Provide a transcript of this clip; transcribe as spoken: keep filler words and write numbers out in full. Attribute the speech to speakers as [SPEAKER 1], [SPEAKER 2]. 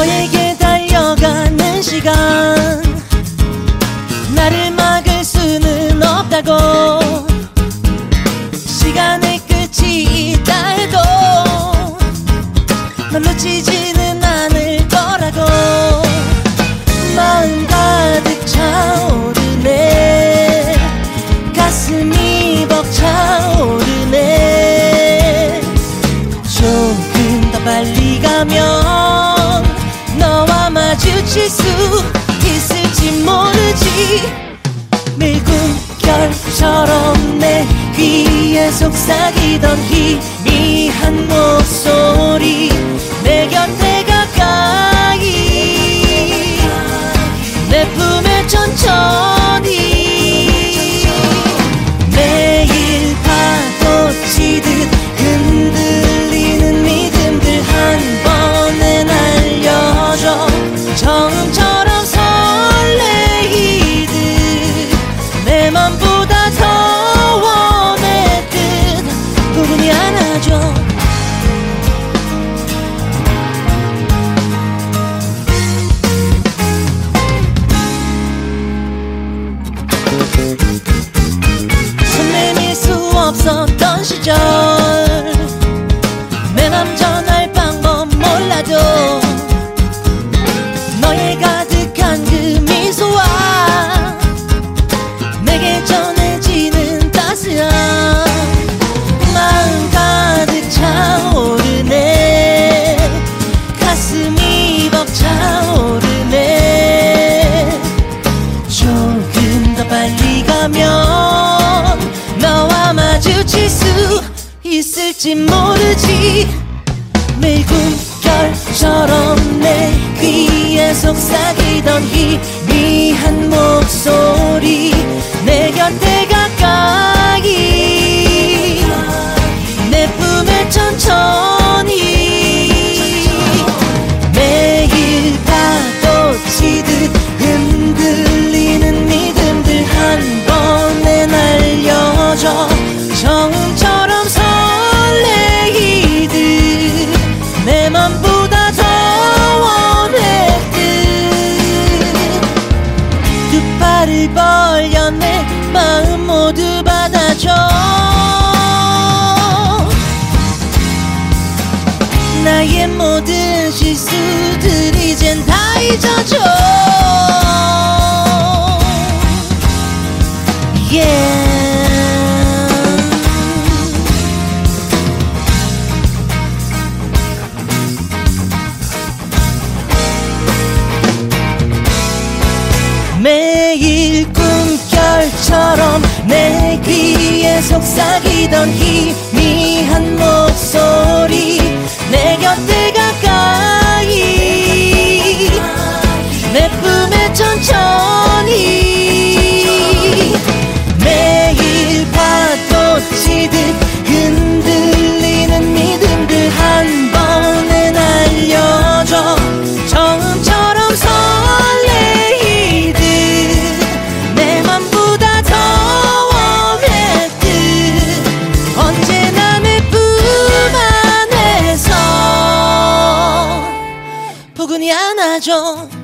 [SPEAKER 1] 너에게 달려가는 시간 나를 막을 수는 없다고 시간의 끝이 있다 해도 널 놓치지는 않을 거라고 마음 가득 차오르네 가슴이 벅차오르네 조금 더 빨리 가면 너와 마주칠 수 있을지 모르지 매일 꿈결처럼 내 귀에 속삭이던 희미한 목소리 내 곁에 가까이 내 품에 천천히 매일 파도 치듯 흔들리는 믿음들 한 번에 날려줘 처음처럼 설레이듯 내 맘보다 더 원했듯 부근히 안아줘 손 내밀 수 없었던 시절 내 맘 전할 방법 몰라도 너의 가득한 그 미소와 내게 전해지는 따스한 마음 가득 차오르네 가슴이 벅차오르네 조금 더 빨리 가면 너와 마주칠 수 있을지 모르지 매일 꿈결처럼 내 귀에 속삭이던 희미한 목소리 내 곁에 가까이 내 품에 천천히 매일 파도 치듯 흔들리는 믿음들 한 번에 날려줘 처음처럼 설레이듯 내 맘보다 더 원했듯 두 팔을 벌려 내 마음 모두 받아줘 나의 모든 실수들 이젠 다 잊어줘 yeah. 매일 꿈결처럼 내 귀에 속삭이던 희미한 목소리 내 곁에 가까이 내 품에 천천히 매일 파도 치듯 흔들리는 믿음들 한 번에 날려줘 처음처럼 설레이듯 내 맘보다 더 원했듯 언제나 내 품 안에서 포근히 안아줘